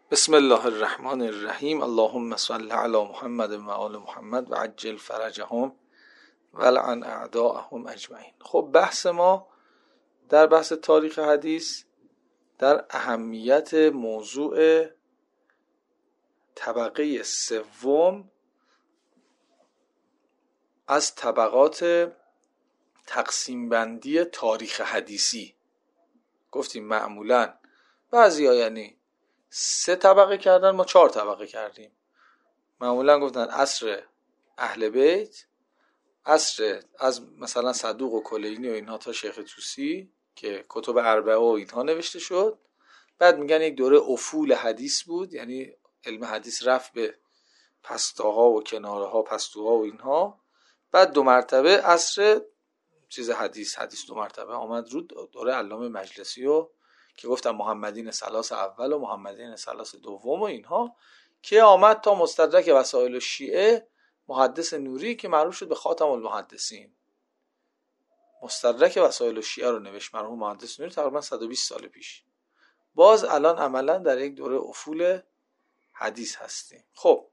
بسم الله الرحمن الرحیم. اللهم صل علی محمد و آل محمد و عجل فرجهم و لعن اعداءهم اجمعین. خب بحث ما در بحث تاریخ حدیث در اهمیت موضوع طبقه سوم از طبقات تقسیم بندی تاریخ حدیثی. گفتیم معمولاً بعضیا یعنی 3 طبقه کردن، ما 4 طبقه کردیم. معمولا گفتن عصر اهل بیت، عصر از مثلا صدوق و کلینی و اینها تا شیخ طوسی که کتب اربعه و اینها نوشته شد. بعد میگن یک دوره افول حدیث بود، یعنی علم حدیث رفت به پستاها و کنارها، پستوها و اینها. بعد 2 مرتبه عصر حدیث 2 مرتبه آمد رو دوره علامه مجلسی و که گفتم محمدین ثلاث اول و محمدین ثلاث دوم و اینها، که آمد تا مستدرک وسائل الشیعه محدث نوری که معروف شد به خاتم المحدثین. مستدرک وسائل الشیعه رو نوشت مرحوم محدث نوری تقریبا 120 سال پیش. باز الان عملا در یک دوره افول حدیث هستیم. خب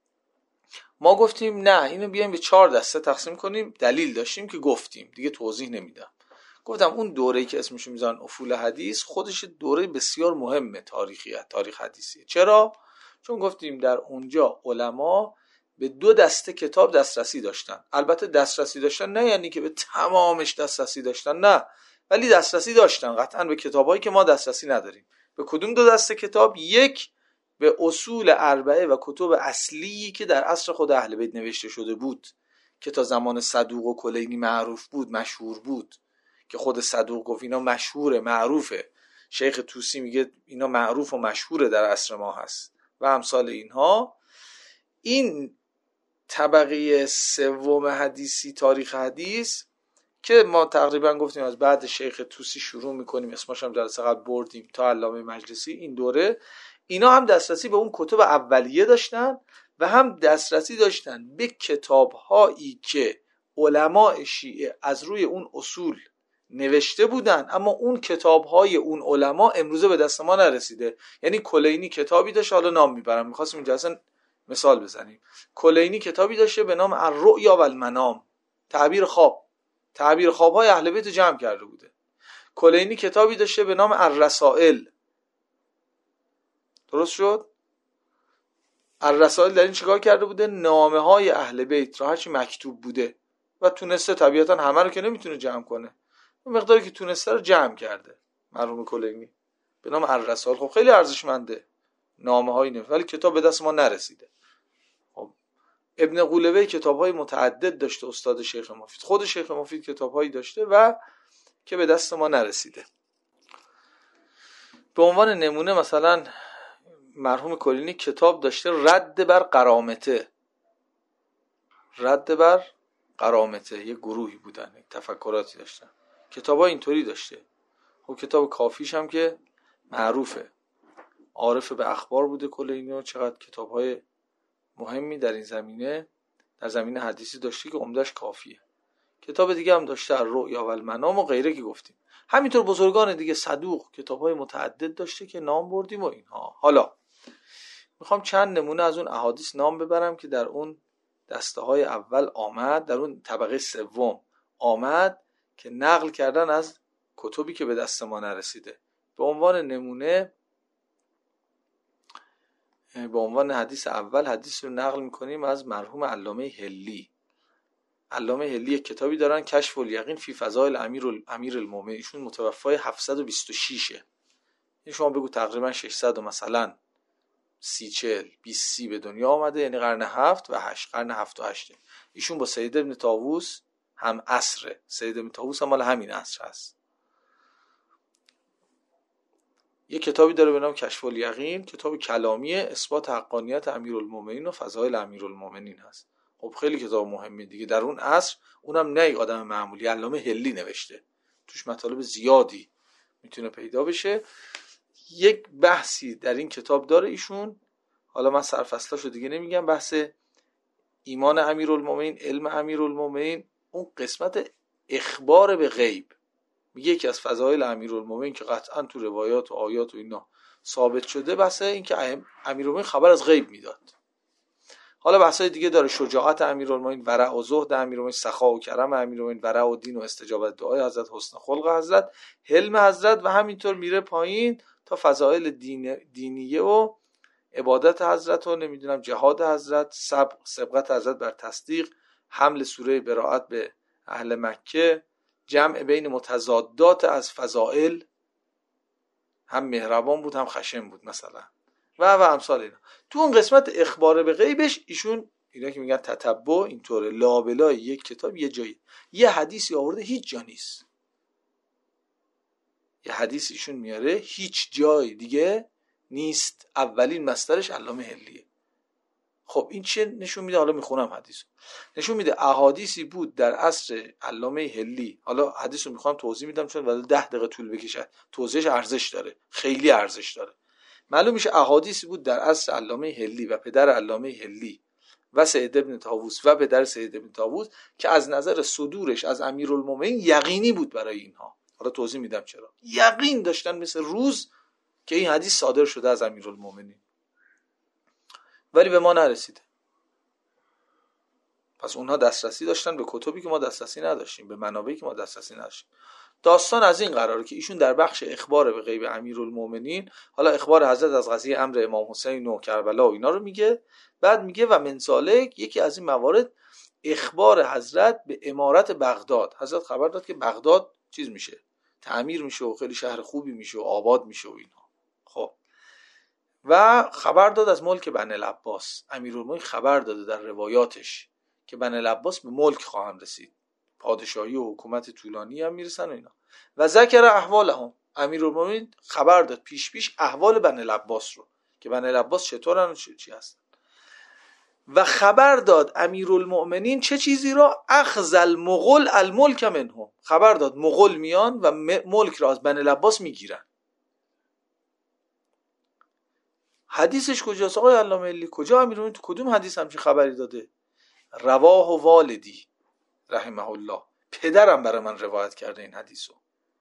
ما گفتیم نه، اینو بیایم به 4 دسته تقسیم کنیم. دلیل داشتیم که گفتیم، دیگه توضیح نمیدم. گفتم اون دوره‌ای که اسمش میذارن افول حدیث خودش دوره بسیار مهمه تاریخ حدیثی. چرا؟ چون گفتیم در اونجا علما به 2 دسته کتاب دسترسی داشتن. البته دسترسی داشتن نه یعنی که به تمامش دسترسی داشتن، نه، ولی دسترسی داشتن قطعا به کتابایی که ما دسترسی نداریم. به کدوم 2 دسته کتاب؟ یک به اصول اربعه و کتب اصلی که در عصر خود اهل بیت نوشته شده بود، که تا زمان صدوق و کلینی معروف بود، مشهور بود، که خود صدوق گفت اینا مشهوره، معروفه. شیخ طوسی میگه اینا معروف و مشهوره در عصر ما هست و امثال اینها. این طبقه سوم حدیثی، تاریخ حدیث، که ما تقریبا گفتیم از بعد شیخ طوسی شروع میکنیم، اسمش هم جلسه قبل بردیم تا علامه مجلسی. این دوره اینا هم دسترسی به اون کتب اولیه داشتن و هم دسترسی داشتن به کتاب‌هایی که علماء شیعه از روی اون اصول نوشته بودن، اما اون کتاب‌های اون علما امروزه به دست ما نرسیده. یعنی کلینی کتابی داشت، حالا نام میبرم، می‌خواستیم اینجا اصلا مثال بزنیم. کلینی کتابی داشته به نام الرؤیا و المنام، تعبیر خواب‌های اهل بیت جمع کرده بوده. کلینی کتابی داشته به نام الرسائل. درست شد؟ الرسائل در این چیکار کرده بوده؟ نامه‌های اهل بیت را هرچی مکتوب بوده و تونسته، طبیعتاً همه رو که نمیتونه جمع کنه، اون مقداری که تونسته رو جمع کرده مرحوم کلینی به نام الرسائل. خب خیلی ارزشمنده، نامه‌های نوشته، ولی کتاب به دست ما نرسیده. خب ابن قولوی کتاب‌های متعدد داشته، استاد شیخ مفید، خود شیخ مفید کتاب‌هایی داشته و که به دست ما نرسیده. به عنوان نمونه مثلا مرحوم کلینی کتاب داشته رد بر قرامته. یه گروهی بودن، یک تفکراتی داشتن، کتابا اینطوری داشته. خب کتاب کافیش هم که معروفه، عارف به اخبار بوده کلینی و چقدر کتابهای مهمی در این زمینه، در زمینه حدیثی داشته که عمدش کافیه. کتاب دیگه هم داشته الرؤیا و المنام و غیره که گفتیم. همینطور بزرگان دیگه، صدوق کتابهای متعدد داشته که نام بردیم و اینها. حالا میخوام چند نمونه از اون احادیث نام ببرم که در اون دسته های اول آمد، در اون طبقه سوم آمد، که نقل کردن از کتبی که به دست ما نرسیده. به عنوان نمونه، به عنوان حدیث اول حدیث رو نقل میکنیم از مرحوم علامه حلی. علامه حلی یک کتابی دارن، کشف الیقین فی فضائل امیر المؤمنین. ایشون متوفای 726ه. این شما بگو تقریبا 600 و مثلا 20 به دنیا آمده، یعنی قرن 7 و 8، قرن 7 و 8. ایشون با سید ابن طاووس هم عصره. سید ابن طاووس هم مال همین عصر هست. یه کتابی داره به نام کشف الیقین، کتاب کلامیه، اثبات حقانیت امیرالمومنین و فضائل امیرالمومنین هست. خب خیلی کتاب مهمی دیگه در اون عصر، اونم نه یک آدم معمولی، علامه حلی نوشته. توش مطالب زیادی میتونه پیدا بشه. یک بحثی در این کتاب داره ایشون، حالا من سرفصلاشو دیگه نمیگم، بحث ایمان امیرالمومنین، علم امیرالمومنین، اون قسمت اخبار به غیب. میگه یکی از فضایل امیرالمومنین که قطعا تو روایات و آیات و اینا ثابت شده بحث این که امیرالمومنین خبر از غیب میداد. حالا بحثای دیگه داره، شجاعت امیرالمومنین، ورع و زهد امیرالمومنین، سخا و کرم امیرالمومنین، ورع و دین و استجابت دعای حضرت، حسن خلق حضرت، حلم حضرت و همینطور میره پایین تا فضائل دینیه و عبادت حضرت و نمیدونم جهاد حضرت، سبقت حضرت بر تصدیق، حمل سوره براءت به اهل مکه، جمع بین متضادات از فضائل، هم مهربان بود هم خشن بود مثلا و امثال اینا. تو اون قسمت اخبار به غیبش ایشون اینا که میگن تتبع اینطوره، لابلای یک کتاب یه جایی یه حدیثی آورده هیچ جا نیست، یه حدیث ایشون میاره هیچ جای دیگه نیست، اولین مصدرش علامه حلیه. خب این چه نشون میده؟ حالا میخونم حدیثو. نشون میده احادیثی بود در عصر علامه حلی، حالا حدیثو میخوام توضیح میدم چون ولی 10 دقیقه طول بکشه، توضیحش ارزش داره، خیلی ارزش داره. معلوم میشه احادیثی بود در عصر علامه حلی و پدر علامه حلی و سید ابن طاووس و پدر سید ابن طاووس که از نظر صدورش از امیرالمومنین یقینی بود برای اینها. حالا توضیح میدم چرا. یقین داشتن مثل روز که این حدیث صادر شده از امیرالمومنین، ولی به ما نرسیده. پس اونها دسترسی داشتن به کتبی که ما دسترسی نداشتیم، به منابعی که ما دسترسی نداشتیم. داستان از این قراره که ایشون در بخش اخبار به غیب امیرالمومنین، حالا اخبار حضرت از قضیه امر امام حسین و کربلا و اینا رو میگه، بعد میگه و من ذالک، یکی از این موارد اخبار حضرت به امارت بغداد. حضرت خبر داد که بغداد چیز میشه، تعمیر میشه و خیلی شهر خوبی میشه و آباد میشه و اینها. خب و خبر داد از ملک بنی العباس. امیرالمومنین خبر داده در روایاتش که بنی العباس به ملک خواهند رسید، پادشاهی و حکومت طولانی هم میرسن و اینا. و ذکر احوالهم، امیرالمومنین خبر داد پیش احوال بنی العباس رو که بنی العباس چطورن و چی هستن. و خبر داد امیرالمومنین چه چیزی را؟ اخذ المغول الملک منهم، خبر داد مغول میان و ملک را از بنی العباس میگیرن. حدیثش کجاست آقای علامه حلی؟ کجا امیرالمومنین تو کدوم حدیث همچین خبری داده؟ رواه و والدی رحمه الله، پدرم برای من روایت کرده این حدیثو.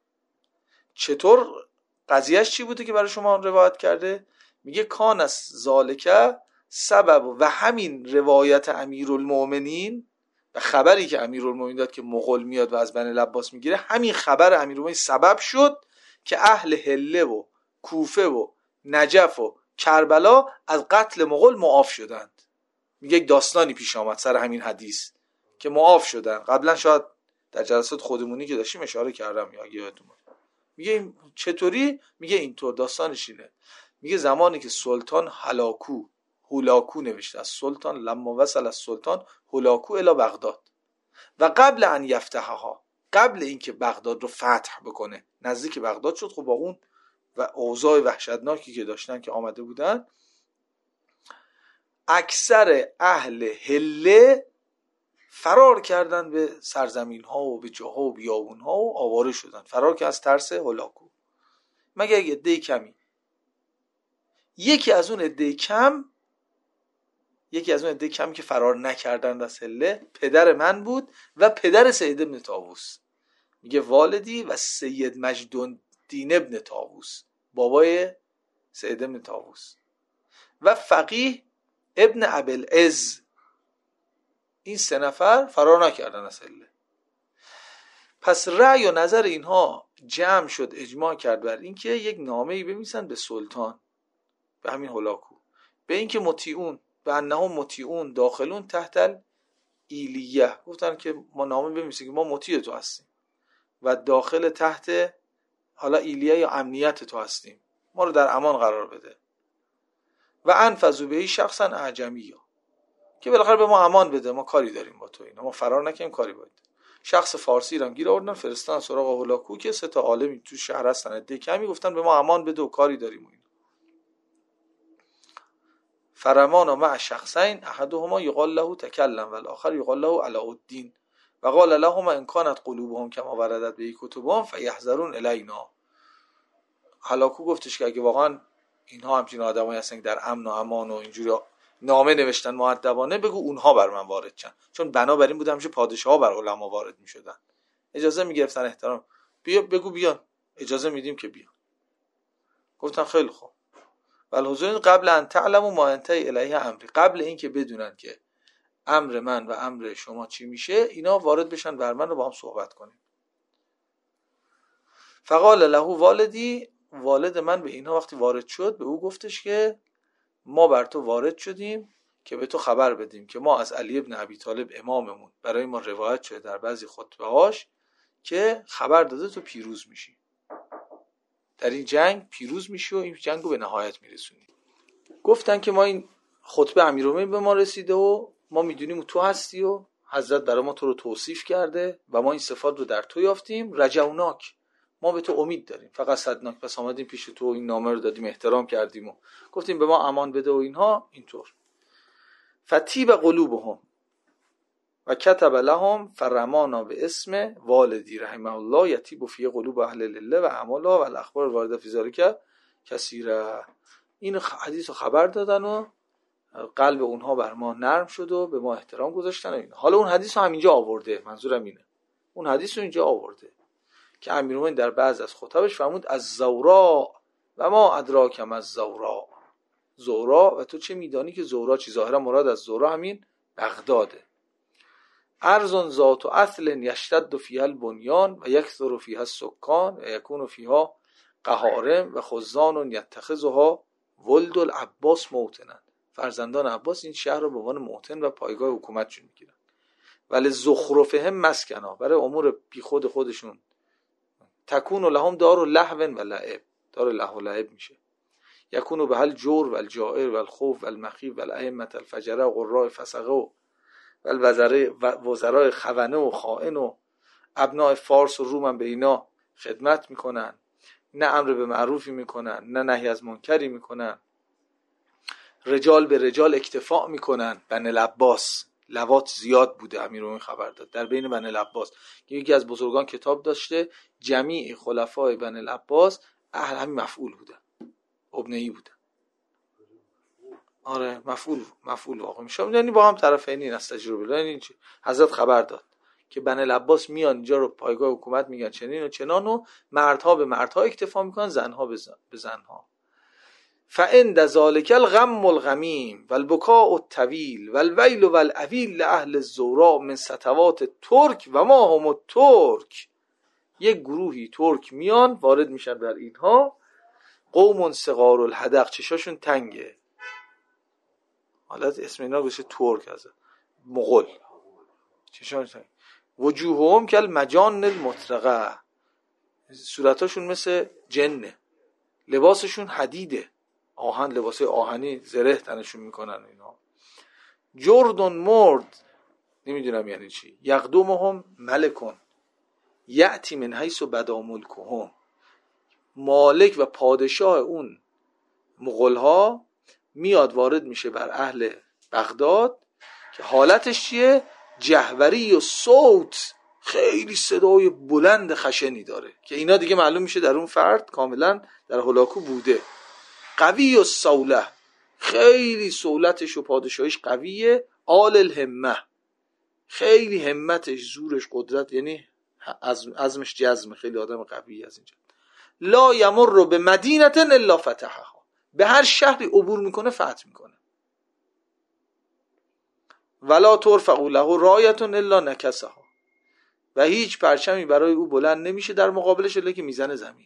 چطور قضیهش چی بوده که برای شما روایت کرده؟ میگه کان از ذالکه سبب، و همین روایت امیرالمومنین و خبری که امیرالمومنین داد که مغول میاد و از بنی العباس میگیره، همین خبر امیرالمومنین سبب شد که اهل حله و کوفه و نجف و کربلا از قتل مغول معاف شدند. میگه یک داستانی پیش آمد سر همین حدیث که معاف شدن. قبلا شاید در جلسات خودمونی که داشتیم اشاره کردم یا یادتون میگه چطوری؟ میگه اینطور داستانش اینه. میگه زمانی که سلطان هولاکو نوشته از سلطان، لما وصل از سلطان هولاکو الی بغداد و قبل ان یفتحها، قبل اینکه بغداد رو فتح بکنه، نزدیک بغداد شد. خب با اون و اوضاع وحشتناکی که داشتن که آمده بودن، اکثر اهل حله فرار کردن به سرزمین ها و به جاها و بیابون ها و آواره شدن، فرار که از ترس هولاکو، مگر یک عده کمی. یکی از اون عده کم که فرار نکردند از حله پدر من بود و پدر سید ابن طاووس. میگه والدی و سید مجدالدین ابن طاووس، بابای سید ابن طاووس، و فقیه ابن ابوالعز. این 3 نفر فرار نکردن از حله. پس رأی و نظر اینها جمع شد، اجماع کرد بر اینکه یک نامه‌ای بنویسن به سلطان، به همین هولاکو، به اینکه مطیعون، به انهم مطیعون داخلون تحت ایلیه، گفتن که ما نامه بنویسیم که ما مطیع تو هستیم و داخل تحت حالا ایلیه یا امنیت تو هستیم، ما رو در امان قرار بده. و انفذوا بهی شخصا اعجمی، که بالاخره به ما امان بده، ما کاری داریم با تو، اینا ما فرار نکنیم، کاری باید. شخص فارسی رو گیر آوردن فرستادن سراغ هولاکو که 3 تا عالمی تو شهر هستن، عده کمی، گفتن به ما امان بده و کاری داریم و اینا. فرمان مع شخصین احدهما یقال له تکلم و الاخر یقال له علاءالدین و قال لهما ان كانت قلوبهم كما وردت به کتبهم فيحذرون الینا. هولاکو گفتش که اگه واقعا اینها همچین آدمایی هستن که در امن و امان و اینجوری نامه نوشتن مؤدبانه، بگو اونها بر من وارد شن، چون بنابراین بود همیشه پادشاها بر علما وارد میشدن، اجازه میگرفتن، احترام، بیا بگو بیان، اجازه میدیم که بیان. گفتن خیلی خوب. والحضور قبل ان تعلموا ما انتهی الیه امری، قبل اینکه بدونن که امر من و امر شما چی میشه، اینا وارد بشن بر من رو با هم صحبت کنیم. فقال له والدی، والد من به اینها وقتی وارد شد به او گفتش که ما بر تو وارد شدیم که به تو خبر بدیم که ما از علی ابن ابی طالب اماممون برای ما روایت شده در بعضی خطبه هاش که خبر داده تو پیروز میشی، در این جنگ پیروز میشی و این جنگ رو به نهایت میرسونی. گفتن که ما این خطبه امیرالمومنین به ما رسیده و ما میدونیم تو هستی و حضرت برای ما تو رو توصیف کرده و ما این صفات رو در تو یافتیم. رجوناک، ما به تو امید داریم، فقط صدناک، پس آمدیم پیش تو این نامه رو دادیم، احترام کردیم و گفتیم به ما امان بده و اینها اینطور. فتیب قلوبهم و کتب لهم فرمانا به اسم والدی رحمه الله یتیب فی قلوب اهل الله و اعمالها و الاخبار وارده فی ذلک کثیره. این حدیث رو خبر دادن و قلب اونها بر ما نرم شد و به ما احترام گذاشتن و این. حالا اون حدیث رو همینجا آورده، منظورم اینه اون حدیث رو اینجا آورده که امیرالمومنین در بعض از خطبش فرمود از زورا و ما ادراکم از زورا، زورا و تو چه میدانی که زورا چی؟ ظاهرا مراد از زورا همین بغداده. ارض ذات اصل یشتد فیها البنیان و یکثر فیها السکان و یکون فیها قهارم و خزان یتخذها ولد العباس موطنا، فرزندان عباس این شهر رو به عنوان موطن و پایگاه حکومتشون میگیرن. ولی زخرفهم مسکنا، برای امور بیخود خودشون تکون لهم دار لهو و لعب، دار لهو و لعب میشه. یکونو به هل جور و الجائر و الخوف و المخیف و الائمه الفجره و قراء فسقه و وزراء خونه و خائن و ابناء فارس و روم هم به اینا خدمت میکنن، نه امر به معروفی میکنن نه نهی از منکری میکنن، رجال به رجال اکتفاء میکنن. بنی العباس لواط زیاد بوده، امیرالمومنین خبر داد در بین بنی العباس. یکی از بزرگان کتاب داشته جمیع خلفای بنی العباس اهل همین مفعول بودن، ابنه‌ای بودن. آره مفعول واقع میشه، یعنی با هم طرفینی از تجربه. یعنی چی؟ حضرت خبر داد که بنی العباس میان اینجا رو پایگاه حکومت میگن چنین و چنان و مردها به مردها اکتفا میکنن، زنها به زنها. فعند ذالک الغم الغمیم والبکاء الطویل والویل والعویل لاهل الزوراء من سطوات ترک و ما هم الترک، یک گروهی ترک میان وارد میشن بر اینها، قوم صغار الحدق، چشاشون تنگه، حالت اسم اینا بشه ترک، از مغول، چشاشون تنگه. وجوههم کالمجان المطرقه، صورتاشون مثل جنه، لباسشون حدیده، آهن، لباسه آهنی زره تنشون میکنن اینا. جردن مرد، نمیدونم یعنی چی. یقدمهم ملکون یأتی من حیث بدا ملکهم، مالک و پادشاه اون مغول‌ها میاد وارد میشه بر اهل بغداد که حالتش چیه؟ جهوری و صوت، خیلی صدای بلند خشنی داره که اینا دیگه معلوم میشه در اون فرد کاملا در هولاکو بوده. قوی و صوله، خیلی صولتش و پادشاهیش قویه. آل الهمه، خیلی همتش، زورش، قدرت، یعنی عزمش جزم، خیلی آدم قوی از اینجا. لا یمر به مدینه الا فتحها، به هر شهری عبور میکنه فتح میکنه. ولا ترفع له رایه الا نکسها، و هیچ پرچمی برای او بلند نمیشه در مقابلش الا که میزنه زمین.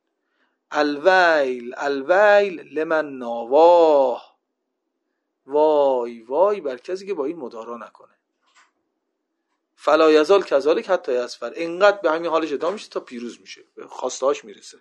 الویل الویل لمن ناواه، وای وای بر کسی که با این مدارا نکنه. فلا یزال کذالک حتی یظفر، اینقدر به همین حالش ادامه میشه تا پیروز میشه، به خواستهاش میرسه.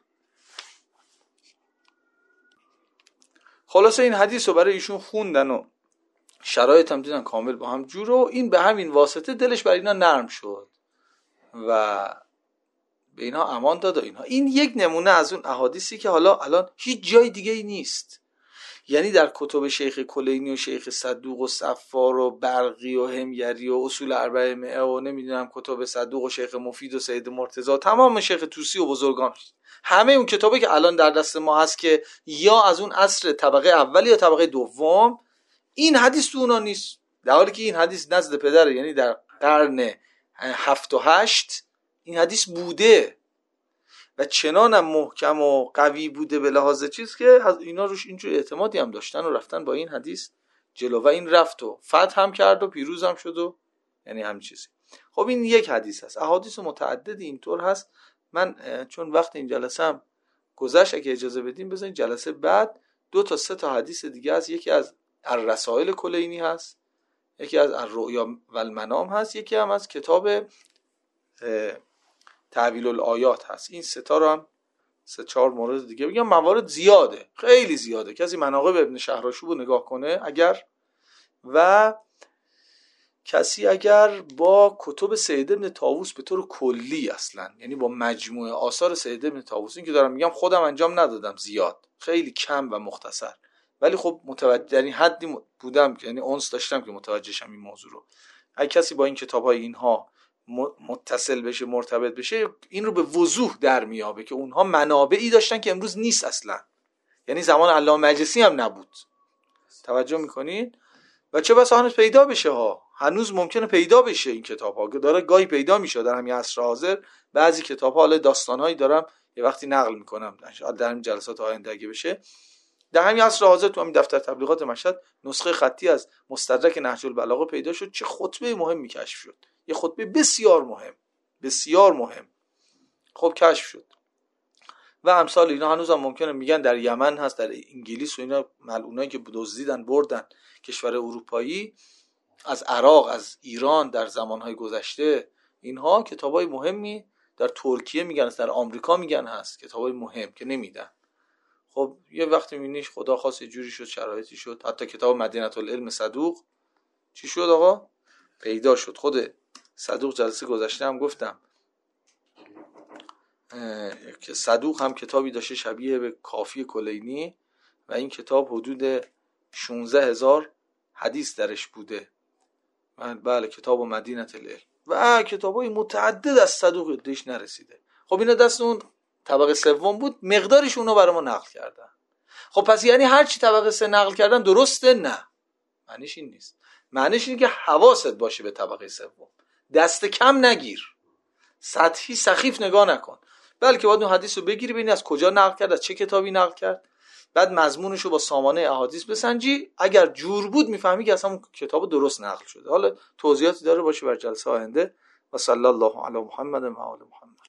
خلاصه این حدیث رو برای ایشون خوندن و شرایط هم دیدن کامل با هم جور و این به همین واسطه دلش برای اینا نرم شد و به اینا امان داد و اینها. این یک نمونه از اون احادیثی که حالا الان هیچ جای دیگه ای نیست، یعنی در کتب شیخ کلینی و شیخ صدوق و صفار و برقی و همگری و اصول اربعه مئه و نمیدونم کتب صدوق و شیخ مفید و سید مرتضی، تمام شیخ طوسی و بزرگان، همه اون کتابی که الان در دست ما هست که یا از اون عصر طبقه اول یا طبقه دوم، این حدیث تو اونا نیست، در حالی که این حدیث نزد پدر، یعنی در قرن 7 و 8 این حدیث بوده و چنانم محکم و قوی بوده به لحاظ چیز که اینا روش اینجور اعتمادی هم داشتن و رفتن با این حدیث جلو و این رفت و فتح هم کرد و پیروز هم شد و یعنی همین چیزی. خب این یک حدیث هست. احادیث متعددی اینطور هست. من چون وقت این جلسه هم گذشت، اگه اجازه بدیم بذارین جلسه بعد 2 تا 3 تا حدیث دیگه هست. یکی از الرسائل کلینی هست، یکی از الرؤیا و المنام هست، یکی هم از کتاب تعویل الآیات هست. این 3 تا رو هم 3-4 مورد دیگه بگم. موارد زیاده، خیلی زیاده. کسی مناقب ابن شهرآشوب رو نگاه کنه کسی اگر با کتب سید ابن طاووس به طور کلی اصلا، یعنی با مجموعه آثار سید ابن طاووس، این که دارم میگم خودم انجام ندادم، زیاد خیلی کم و مختصر، ولی خب متوجه در این حدی بودم که یعنی اونس داشتم که متوجه شم این موضوع رو. اگه کسی با این کتاب‌های اینها متصل بشه، مرتبط بشه، این رو به وضوح در میابه که اونها منابعی داشتن که امروز نیست اصلا، یعنی زمان علامه مجلسی هم نبود. توجه میکنین؟ و چه بسا هنوز پیدا بشه ها، هنوز ممکنه پیدا بشه این کتاب ها، داره گاهی پیدا میشه در همین عصر حاضر. بعضی کتاب ها، حالا داستان هایی دارم یه وقتی نقل میکنم در همین جلسات آینده اگه بشه، در همین عصر حاضر تو همین دفتر تبلیغات مشهد نسخه خطی از مستدرک نهج البلاغه پیدا شد. چه خطبه مهمی کشف شد، یه خطبه بسیار مهم، بسیار مهم خب کشف شد. و امثال اینا هنوز هم ممکنه میگن در یمن هست، در انگلیس و اینا، ملعونایی که دزدیدن بردن کشور اروپایی، از عراق، از ایران در زمانهای گذشته، اینها کتابای مهمی در ترکیه میگن، در آمریکا میگن هست، کتابای مهم که نمیدن. خب یه وقتی میبینیش خدا خواست یه جوری شد، شرایطی شد، حتی کتاب مدینه العلم صدوق چی شد آقا؟ پیدا شد. خود صدوق جلسه گذشته هم گفتم که صدوق هم کتابی داشته شبیه به کافی کلینی و این کتاب حدود 16,000 حدیث درش بوده. بله، کتاب مدینه العلم و کتابای متعدد از صدوق دیش نرسیده. خب اینا دست اون طبقه سوم بود، مقدارش اونو برای ما نقل کردن. خب پس یعنی هر چی طبقه 3 نقل کردن درسته؟ نه، معنیش این نیست. معنیش اینه که حواست باشه به طبقه سوم، دست کم نگیر، سطحی سخیف نگاه نکن، بلکه باید اون حدیث رو بگیری ببینی از کجا نقل کرد، از چه کتابی نقل کرد، بعد مضمونش رو با سامانه احادیث بسنجی. اگر جور بود میفهمی که اصلا اون کتاب درست نقل شده. حالا توضیحاتی داره باشه بر جلسه آینده. و صلی الله علی محمد و آل محمد.